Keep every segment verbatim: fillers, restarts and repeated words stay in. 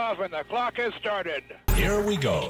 off and the clock has started. Here we go.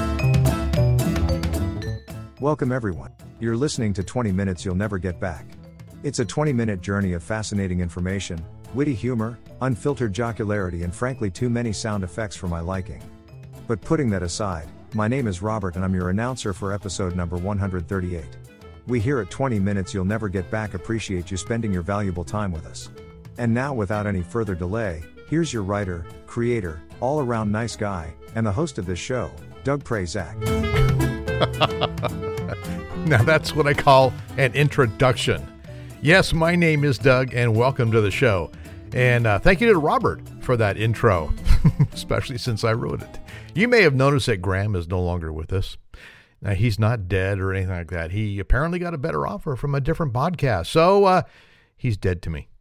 Welcome everyone. You're listening to twenty minutes You'll Never Get Back. It's a twenty minute journey of fascinating information, witty humor, unfiltered jocularity, and frankly too many sound effects for my liking. But putting that aside, my name is Robert and I'm your announcer for episode number one hundred thirty-eight. We here at twenty minutes You'll Never Get Back appreciate you spending your valuable time with us. And now, without any further delay, here's your writer, creator, all-around nice guy, and the host of this show, Doug Prazak. Now that's what I call an introduction. Yes, my name is Doug, and welcome to the show. And uh, thank you to Robert for that intro, especially since I wrote it. You may have noticed that Graham is no longer with us. Now, he's not dead or anything like that. He apparently got a better offer from a different podcast, so uh, he's dead to me.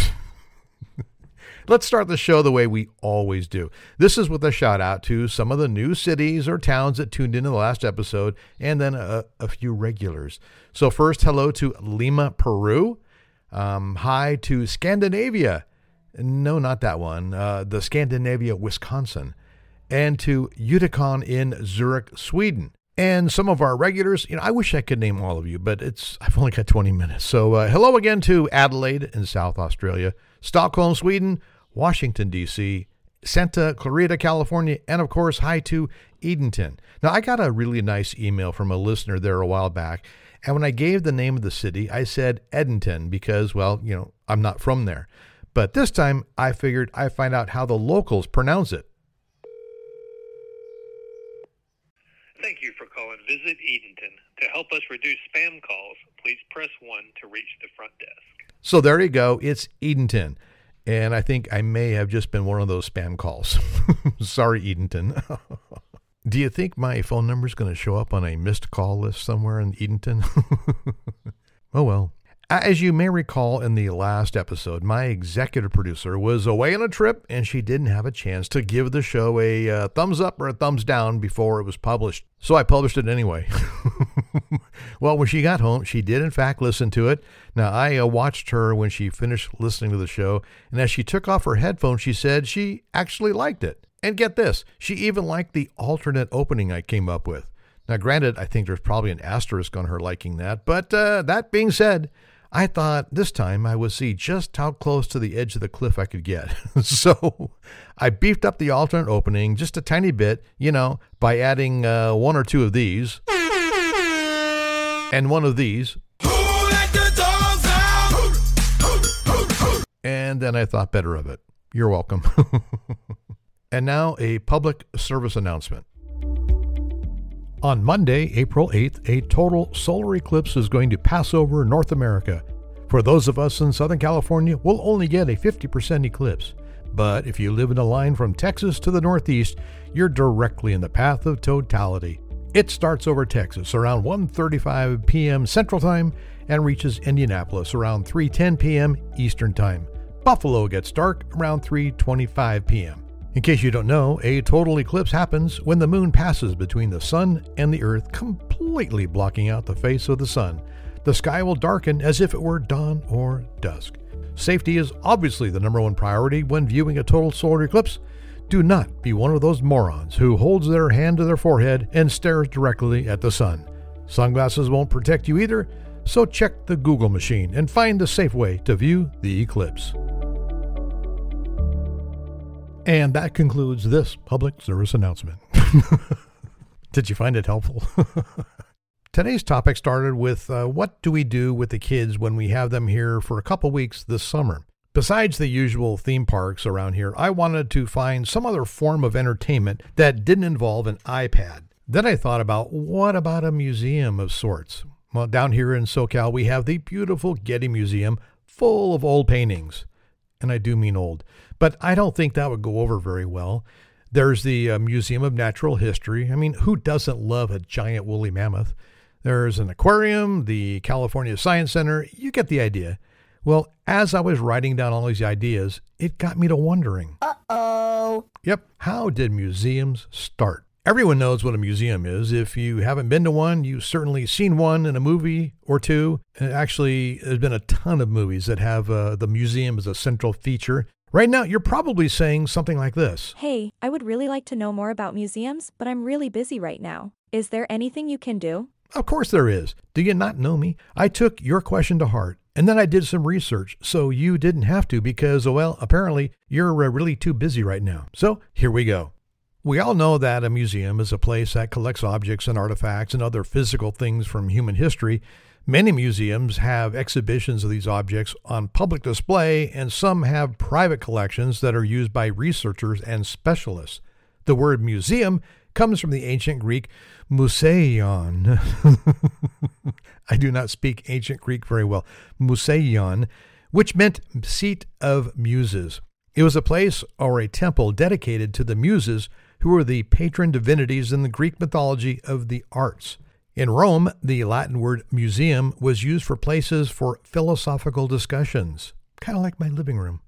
Let's start the show the way we always do. This is with a shout out to some of the new cities or towns that tuned in in the last episode, and then a, a few regulars. So first, hello to Lima, Peru. Um, hi to Scandinavia. No, not that one. Uh, the Scandinavia, Wisconsin. And to Uticon in Zurich, Sweden. And some of our regulars, you know, I wish I could name all of you, but it's I've only got twenty minutes. So uh, hello again to Adelaide in South Australia, Stockholm, Sweden, Washington, D C, Santa Clarita, California, and of course, hi to Edenton. Now, I got a really nice email from a listener there a while back, and when I gave the name of the city, I said Edenton because, well, you know, I'm not from there. But this time, I figured I'd find out how the locals pronounce it. Thank you for calling Visit Edenton. To help us reduce spam calls, please press one to reach the front desk. So there you go. It's Edenton. And I think I may have just been one of those spam calls. Sorry, Edenton. Do you think my phone number is going to show up on a missed call list somewhere in Edenton? Oh, well. As you may recall in the last episode, my executive producer was away on a trip and she didn't have a chance to give the show a uh, thumbs up or a thumbs down before it was published. So I published it anyway. Well, when she got home, she did in fact listen to it. Now, I uh, watched her when she finished listening to the show, and as she took off her headphones, she said she actually liked it. And get this, she even liked the alternate opening I came up with. Now, granted, I think there's probably an asterisk on her liking that, but uh, that being said, I thought this time I would see just how close to the edge of the cliff I could get. So I beefed up the alternate opening just a tiny bit, you know, by adding uh, one or two of these and one of these. Who let the dogs out? And then I thought better of it. You're welcome. And now a public service announcement. On Monday, April eighth, a total solar eclipse is going to pass over North America. For those of us in Southern California, we'll only get a fifty percent eclipse. But if you live in a line from Texas to the Northeast, you're directly in the path of totality. It starts over Texas around one thirty-five p.m. Central Time and reaches Indianapolis around three ten p.m. Eastern Time. Buffalo gets dark around three twenty-five p.m. In case you don't know, a total eclipse happens when the moon passes between the sun and the earth, completely blocking out the face of the sun. The sky will darken as if it were dawn or dusk. Safety is obviously the number one priority when viewing a total solar eclipse. Do not be one of those morons who holds their hand to their forehead and stares directly at the sun. Sunglasses won't protect you either, so check the Google machine and find the safe way to view the eclipse. And that concludes this public service announcement. Did you find it helpful? Today's topic started with uh, what do we do with the kids when we have them here for a couple weeks this summer? Besides the usual theme parks around here, I wanted to find some other form of entertainment that didn't involve an iPad. Then I thought about, what about a museum of sorts? Well, down here in SoCal, we have the beautiful Getty Museum full of old paintings. And I do mean old. But I don't think that would go over very well. There's the uh, Museum of Natural History. I mean, who doesn't love a giant woolly mammoth? There's an aquarium, the California Science Center. You get the idea. Well, as I was writing down all these ideas, it got me to wondering. Uh-oh. Yep. How did museums start? Everyone knows what a museum is. If you haven't been to one, you've certainly seen one in a movie or two. And actually, there's been a ton of movies that have uh, the museum as a central feature. Right now, you're probably saying something like this. Hey, I would really like to know more about museums, but I'm really busy right now. Is there anything you can do? Of course there is. Do you not know me? I took your question to heart, and then I did some research, so you didn't have to because, well, apparently you're uh, really too busy right now. So here we go. We all know that a museum is a place that collects objects and artifacts and other physical things from human history. Many museums have exhibitions of these objects on public display, and some have private collections that are used by researchers and specialists. The word museum comes from the ancient Greek museion. I do not speak ancient Greek very well. Museion, which meant seat of muses. It was a place or a temple dedicated to the muses, who were the patron divinities in the Greek mythology of the arts. In Rome, the Latin word museum was used for places for philosophical discussions. Kind of like my living room.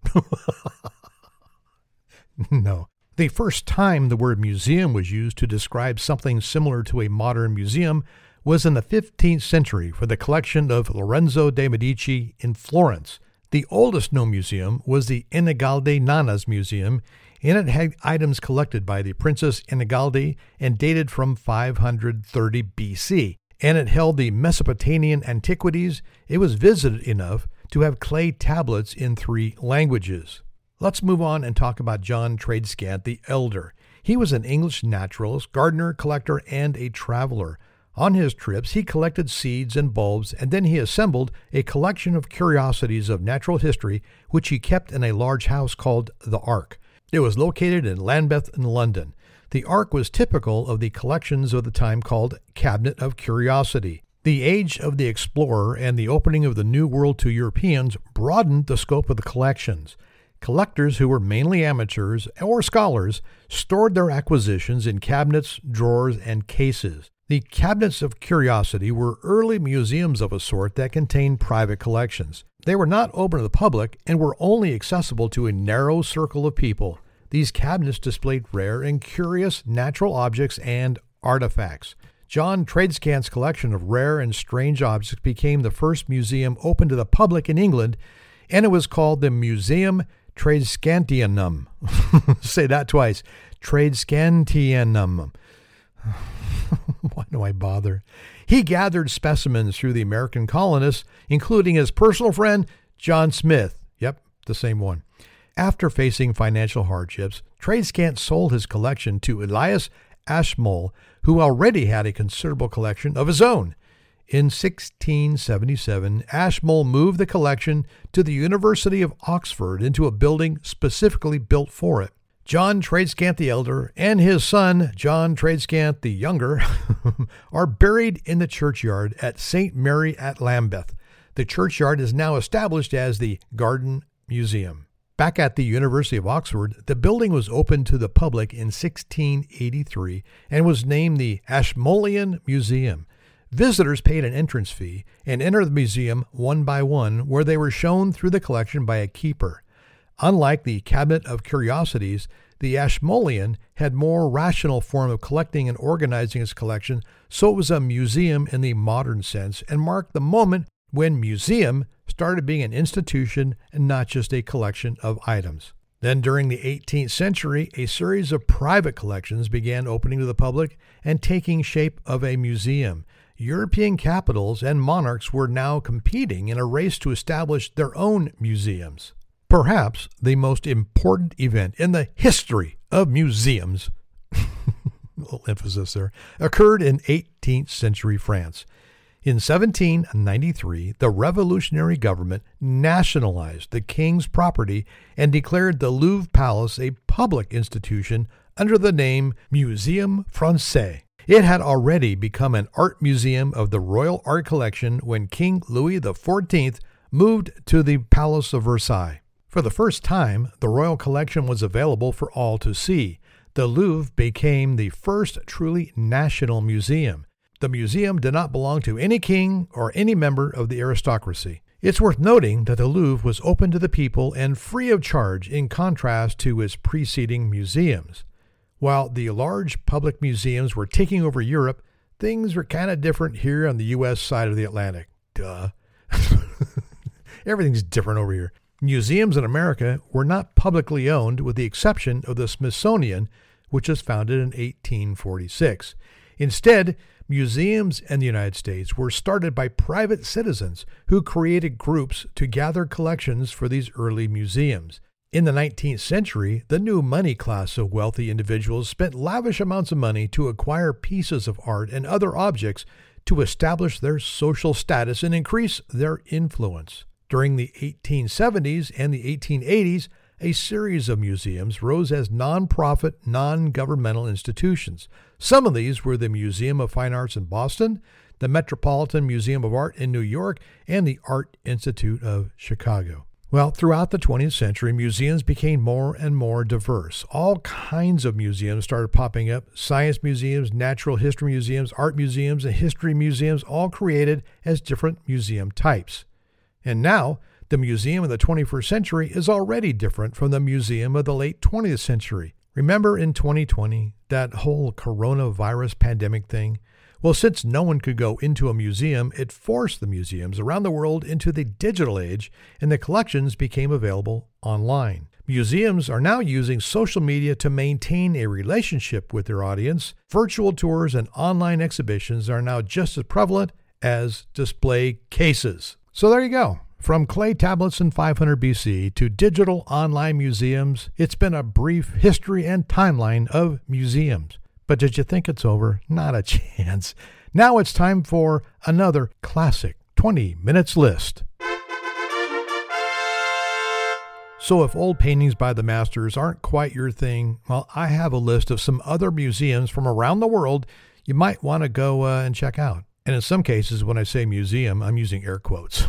No. The first time the word museum was used to describe something similar to a modern museum was in the fifteenth century for the collection of Lorenzo de' Medici in Florence. The oldest known museum was the Enigalde Nana's Museum, and it had items collected by the Princess Enigalde and dated from five hundred thirty B C. And it held the Mesopotamian antiquities. It was visited enough to have clay tablets in three languages. Let's move on and talk about John Tradescant the Elder. He was an English naturalist, gardener, collector, and a traveler. On his trips, he collected seeds and bulbs, and then he assembled a collection of curiosities of natural history, which he kept in a large house called the Ark. It was located in Lambeth in London. The Ark was typical of the collections of the time called Cabinet of Curiosity. The age of the explorer and the opening of the New World to Europeans broadened the scope of the collections. Collectors who were mainly amateurs or scholars stored their acquisitions in cabinets, drawers, and cases. The Cabinets of Curiosity were early museums of a sort that contained private collections. They were not open to the public and were only accessible to a narrow circle of people. These cabinets displayed rare and curious natural objects and artifacts. John Tradescant's collection of rare and strange objects became the first museum open to the public in England, and it was called the Museum Tradescantianum. Say that twice. Tradescantianum. Why do I bother? He gathered specimens through the American colonists, including his personal friend, John Smith. Yep, the same one. After facing financial hardships, Tradescant sold his collection to Elias Ashmole, who already had a considerable collection of his own. In sixteen seventy-seven, Ashmole moved the collection to the University of Oxford into a building specifically built for it. John Tradescant the Elder and his son, John Tradescant the Younger, are buried in the churchyard at Saint Mary at Lambeth. The churchyard is now established as the Garden Museum. Back at the University of Oxford, the building was opened to the public in sixteen eighty-three and was named the Ashmolean Museum. Visitors paid an entrance fee and entered the museum one by one, where they were shown through the collection by a keeper. Unlike the Cabinet of Curiosities, the Ashmolean had more rational form of collecting and organizing its collection, so it was a museum in the modern sense and marked the moment when museum started being an institution and not just a collection of items. Then during the eighteenth century, a series of private collections began opening to the public and taking shape of a museum. European capitals and monarchs were now competing in a race to establish their own museums. Perhaps the most important event in the history of museums, a little emphasis there, occurred in eighteenth century France. In seventeen ninety-three, the revolutionary government nationalized the king's property and declared the Louvre Palace a public institution under the name Muséum Français. It had already become an art museum of the Royal Art Collection when King Louis the fourteenth moved to the Palace of Versailles. For the first time, the royal collection was available for all to see. The Louvre became the first truly national museum. The museum did not belong to any king or any member of the aristocracy. It's worth noting that the Louvre was open to the people and free of charge in contrast to its preceding museums. While the large public museums were taking over Europe, things were kind of different here on the U S side of the Atlantic. Duh. Everything's different over here. Museums in America were not publicly owned with the exception of the Smithsonian, which was founded in eighteen forty-six. Instead, museums in the United States were started by private citizens who created groups to gather collections for these early museums. In the nineteenth century, the new money class of wealthy individuals spent lavish amounts of money to acquire pieces of art and other objects to establish their social status and increase their influence. During the eighteen seventies and the eighteen eighties, a series of museums rose as non-profit, non-governmental institutions. Some of these were the Museum of Fine Arts in Boston, the Metropolitan Museum of Art in New York, and the Art Institute of Chicago. Well, throughout the twentieth century, museums became more and more diverse. All kinds of museums started popping up. Science museums, natural history museums, art museums, and history museums, all created as different museum types. And now, the museum of the twenty-first century is already different from the museum of the late twentieth century. Remember in twenty twenty, that whole coronavirus pandemic thing? Well, since no one could go into a museum, it forced the museums around the world into the digital age, and the collections became available online. Museums are now using social media to maintain a relationship with their audience. Virtual tours and online exhibitions are now just as prevalent as display cases. So there you go. From clay tablets in five hundred B C to digital online museums, it's been a brief history and timeline of museums. But did you think it's over? Not a chance. Now it's time for another classic twenty minutes list. So if old paintings by the masters aren't quite your thing, well, I have a list of some other museums from around the world you might want to go uh, and check out. And in some cases, when I say museum, I'm using air quotes.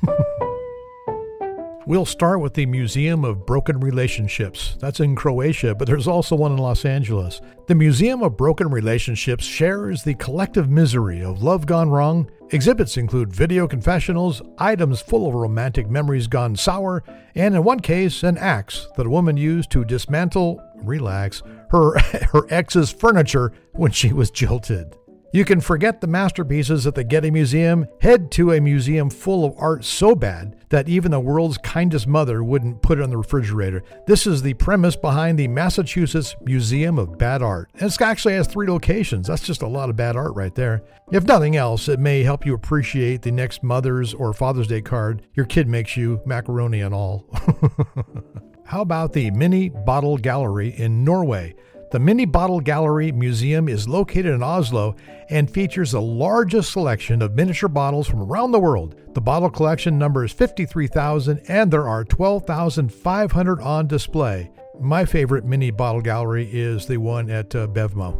We'll start with the Museum of Broken Relationships. That's in Croatia, but there's also one in Los Angeles. The Museum of Broken Relationships shares the collective misery of love gone wrong. Exhibits include video confessionals, items full of romantic memories gone sour, and in one case, an axe that a woman used to dismantle, relax, her, her ex's furniture when she was jilted. You can forget the masterpieces at the Getty Museum. Head to a museum full of art so bad that even the world's kindest mother wouldn't put it on the refrigerator. This is the premise behind the Massachusetts Museum of Bad Art. And it actually has three locations. That's just a lot of bad art right there. If nothing else, it may help you appreciate the next Mother's or Father's Day card your kid makes you, macaroni and all. How about the Mini Bottle Gallery in Norway? The Mini Bottle Gallery Museum is located in Oslo and features the largest selection of miniature bottles from around the world. The bottle collection numbers fifty-three thousand and there are twelve thousand five hundred on display. My favorite Mini Bottle Gallery is the one at uh, Bevmo.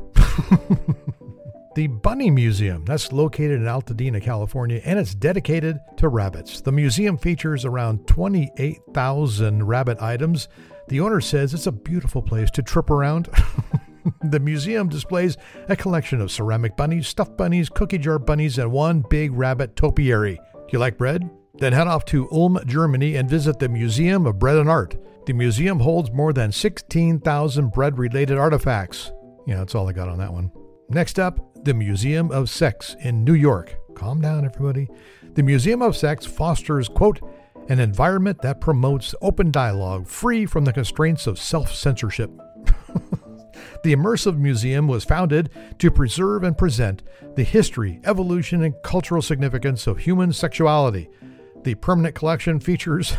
The Bunny Museum, that's located in Altadena, California, and it's dedicated to rabbits. The museum features around twenty-eight thousand rabbit items. The owner says it's a beautiful place to trip around. The museum displays a collection of ceramic bunnies, stuffed bunnies, cookie jar bunnies, and one big rabbit topiary. Do you like bread? Then head off to Ulm, Germany, and visit the Museum of Bread and Art. The museum holds more than sixteen thousand bread-related artifacts. Yeah, that's all I got on that one. Next up, the Museum of Sex in New York. Calm down, everybody. The Museum of Sex fosters, quote, an environment that promotes open dialogue, free from the constraints of self-censorship. The Immersive Museum was founded to preserve and present the history, evolution, and cultural significance of human sexuality. The permanent collection features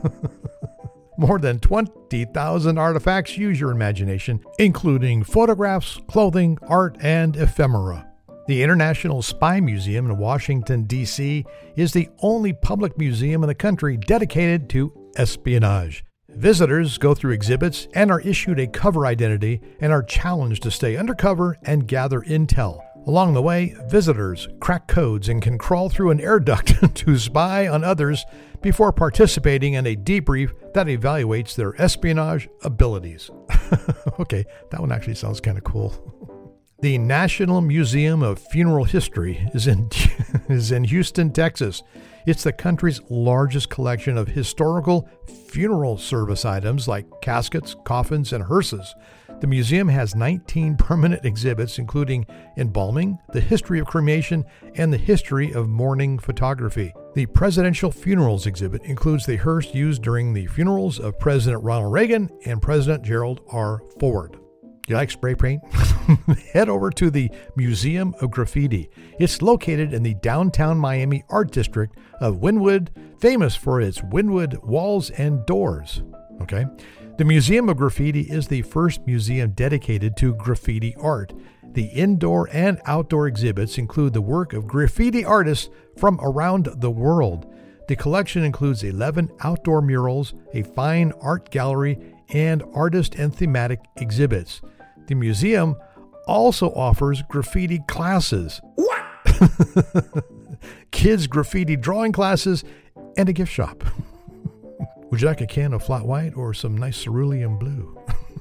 more than twenty thousand artifacts. Use your imagination, including photographs, clothing, art, and ephemera. The International Spy Museum in Washington, D C is the only public museum in the country dedicated to espionage. Visitors go through exhibits and are issued a cover identity and are challenged to stay undercover and gather intel. Along the way, visitors crack codes and can crawl through an air duct to spy on others before participating in a debrief that evaluates their espionage abilities. Okay, that one actually sounds kind of cool. The National Museum of Funeral History is in, is in Houston, Texas. It's the country's largest collection of historical funeral service items like caskets, coffins, and hearses. The museum has nineteen permanent exhibits, including embalming, the history of cremation, and the history of mourning photography. The Presidential Funerals exhibit includes the hearse used during the funerals of President Ronald Reagan and President Gerald R. Ford. You like spray paint? Head over to the Museum of Graffiti. It's located in the downtown Miami art district of Wynwood, famous for its Wynwood walls and doors. Okay? The Museum of Graffiti is the first museum dedicated to graffiti art. The indoor and outdoor exhibits include the work of graffiti artists from around the world. The collection includes eleven outdoor murals, a fine art gallery, and artist and thematic exhibits. The museum also offers graffiti classes. What? Kids graffiti drawing classes and a gift shop. Would you like a can of flat white or some nice cerulean blue?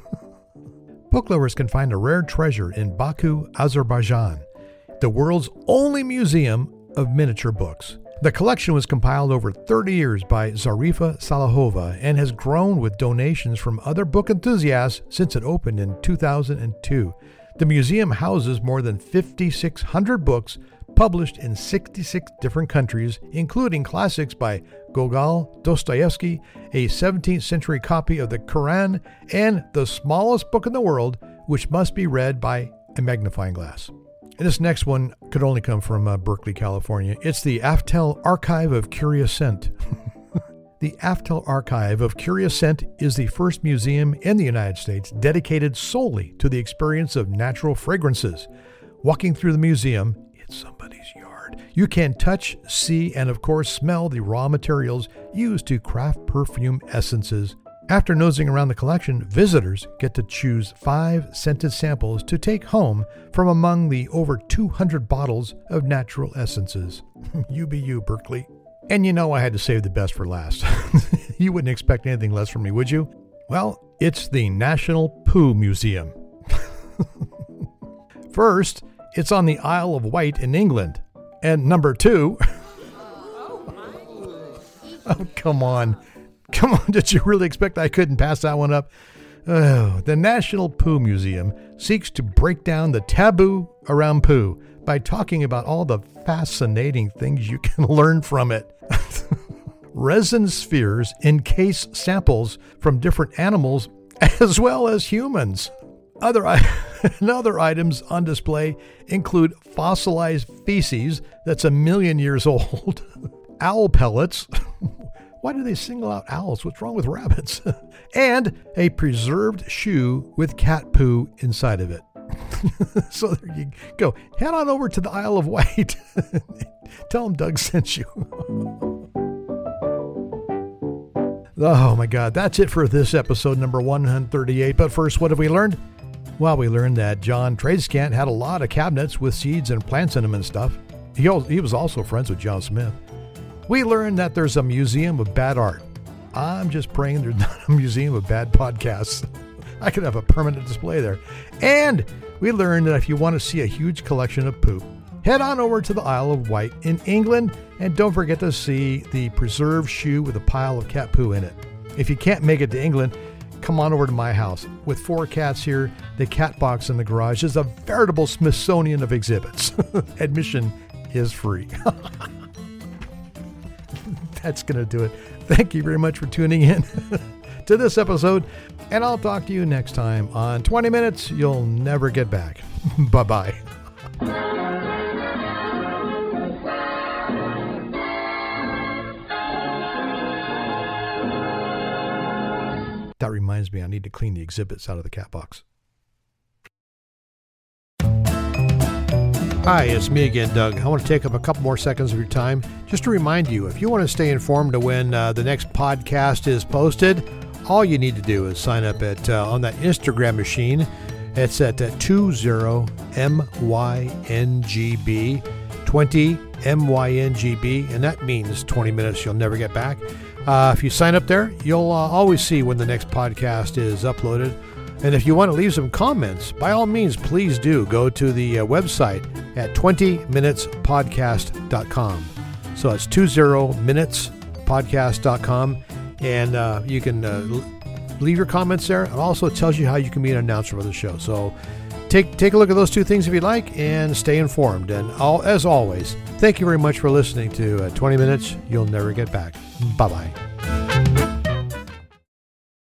Book lovers can find a rare treasure in Baku, Azerbaijan, the world's only museum of miniature books. The collection was compiled over thirty years by Zarifa Salahova and has grown with donations from other book enthusiasts since it opened in two thousand two. The museum houses more than five thousand six hundred books published in sixty-six different countries, including classics by Gogol, Dostoevsky, a seventeenth century copy of the Quran, and the smallest book in the world, which must be read by a magnifying glass. And this next one could only come from uh, Berkeley, California. It's the Aftel Archive of Curious Scent. The Aftel Archive of Curious Scent is the first museum in the United States dedicated solely to the experience of natural fragrances. Walking through the museum, it's somebody's yard. You can touch, see, and of course smell the raw materials used to craft perfume essences. After nosing around the collection, visitors get to choose five scented samples to take home from among the over two hundred bottles of natural essences. You be you, Berkeley. And you know I had to save the best for last. You wouldn't expect anything less from me, would you? Well, it's the National Poo Museum. First, it's on the Isle of Wight in England. And number two... oh, come on. Come on, did you really expect I couldn't pass that one up? Oh, the National Poo Museum seeks to break down the taboo around poo by talking about all the fascinating things you can learn from it. Resin spheres encase samples from different animals as well as humans. Other, other items on display include fossilized feces that's a million years old, owl pellets. Why do they single out owls? What's wrong with rabbits? And a preserved shoe with cat poo inside of it. So there you go. Head on over to the Isle of Wight. Tell them Doug sent you. Oh my God, that's it for this episode number one thirty-eight. But first, what have we learned? Well, we learned that John Tradescant had a lot of cabinets with seeds and plants in them and stuff. He, he was also friends with John Smith. We learned that there's a museum of bad art. I'm just praying there's not a museum of bad podcasts. I could have a permanent display there. And we learned that if you want to see a huge collection of poop, head on over to the Isle of Wight in England, and don't forget to see the preserved shoe with a pile of cat poo in it. If you can't make it to England, come on over to my house. With four cats here, the cat box in the garage is a veritable Smithsonian of exhibits. Admission is free. That's going to do it. Thank you very much for tuning in to this episode, and I'll talk to you next time on twenty minutes You'll Never Get Back. Bye-bye. That reminds me, I need to clean the exhibits out of the cat box. Hi, it's me again, Doug. I want to take up a couple more seconds of your time just to remind you, if you want to stay informed of when uh, the next podcast is posted, all you need to do is sign up at uh, on that Instagram machine. It's at uh, twenty M Y N G B, twenty M Y N G B, and that means twenty minutes You'll Never Get Back. Uh, if you sign up there, you'll uh, always see when the next podcast is uploaded. And if you want to leave some comments, by all means, please do go to the uh, website at twenty minutes podcast dot com. So it's twenty minutes podcast dot com, and uh, you can uh, leave your comments there. It also tells you how you can be an announcer for the show. So take take a look at those two things if you'd like, and stay informed. And all, as always, thank you very much for listening to uh, twenty minutes You'll Never Get Back. Bye-bye.